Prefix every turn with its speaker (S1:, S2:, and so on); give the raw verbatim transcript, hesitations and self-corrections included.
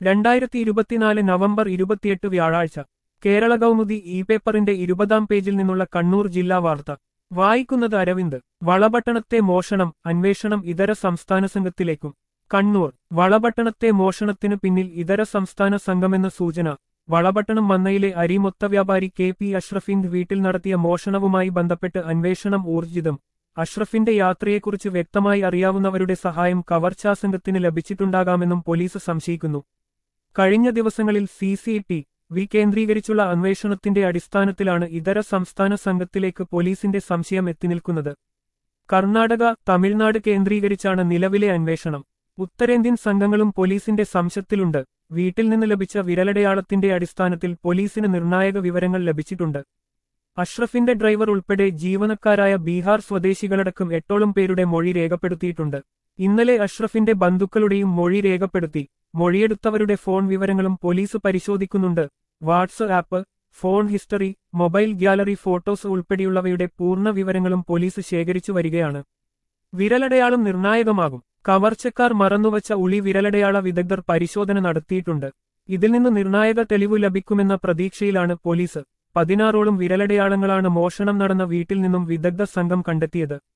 S1: രണ്ടായിരത്തി ഇരുപത്തിനാല് നവംബർ ഇരുപത്തിയെട്ട് വ്യാഴാഴ്ച കേരള കൗമുദി ഇ പേപ്പറിന്റെ ഇരുപതാം പേജിൽ നിന്നുള്ള കണ്ണൂർ ജില്ലാ വാർത്ത വായിക്കുന്നത് അരവിന്ദ്. വളപട്ടണത്തെ മോഷണം അന്വേഷണം ഇതര സംസ്ഥാന സംഘത്തിലേക്കും. കണ്ണൂർ. വളപട്ടണത്തെ മോഷണത്തിനു പിന്നിൽ ഇതര സംസ്ഥാന സംഘമെന്ന സൂചന. വളപട്ടണം മന്നയിലെ അരി മൊത്തവ്യാപാരി കെ പി അഷ്റഫിന്റെ വീട്ടിൽ നടത്തിയ മോഷണവുമായി ബന്ധപ്പെട്ട് അന്വേഷണം ഊർജിതം. അഷ്റഫിന്റെ യാത്രയെക്കുറിച്ച് വ്യക്തമായി അറിയാവുന്നവരുടെ സഹായം കവർച്ചാസംഘത്തിന് ലഭിച്ചിട്ടുണ്ടാകാമെന്നും പോലീസ് സംശയിക്കുന്നു. കഴിഞ്ഞ ദിവസങ്ങളിൽ സി സി ടി വി കേന്ദ്രീകരിച്ചുള്ള അന്വേഷണത്തിന്റെ അടിസ്ഥാനത്തിലാണ് ഇതര സംസ്ഥാന സംഘത്തിലേക്ക് പോലീസിന്റെ സംശയം എത്തിനിൽക്കുന്നത്. കർണാടക, തമിഴ്നാട് കേന്ദ്രീകരിച്ചാണ് നിലവിലെ അന്വേഷണം. ഉത്തരേന്ത്യൻ സംഘങ്ങളും പോലീസിന്റെ സംശയത്തിലുണ്ട്. വീട്ടിൽ നിന്ന് ലഭിച്ച വിരലടയാളത്തിന്റെ അടിസ്ഥാനത്തിൽ പോലീസിന് നിർണായക വിവരങ്ങൾ ലഭിച്ചിട്ടുണ്ട്. അഷ്റഫിന്റെ ഡ്രൈവർ ഉൾപ്പെടെ ജീവനക്കാരായ ബീഹാർ സ്വദേശികളടക്കം എട്ടോളം പേരുടെ മൊഴി രേഖപ്പെടുത്തിയിട്ടുണ്ട്. ഇന്നലെ അഷ്റഫിന്റെ ബന്ധുക്കളുടെയും മൊഴി രേഖപ്പെടുത്തി. മൊഴിയെടുത്തവരുടെ ഫോൺ വിവരങ്ങളും പോലീസ് പരിശോധിക്കുന്നുണ്ട്. WhatsApp, phone history, mobile gallery photos ഉൾപ്പെടെയുള്ളവയുടെ പൂർണ്ണ വിവരങ്ങളും പോലീസ് ശേഖരിച്ചു വരികയാണ്. വിരലടയാളം നിർണായകമാകും. കവർച്ചക്കാർ മറന്നുവച്ച ഉളി വിരലടയാള വിദഗ്ധർ പരിശോധന നടത്തിയിട്ടുണ്ട്. ഇതിൽ നിന്ന് നിർണായക തെളിവ് ലഭിക്കുമെന്ന പ്രതീക്ഷയിലാണ് പോലീസ്. പതിനാറോളം വിരലടയാളങ്ങളാണ് മോഷണം നടന്ന വീട്ടിൽ നിന്നും വിദഗ്ധ സംഘം കണ്ടെത്തിയത്.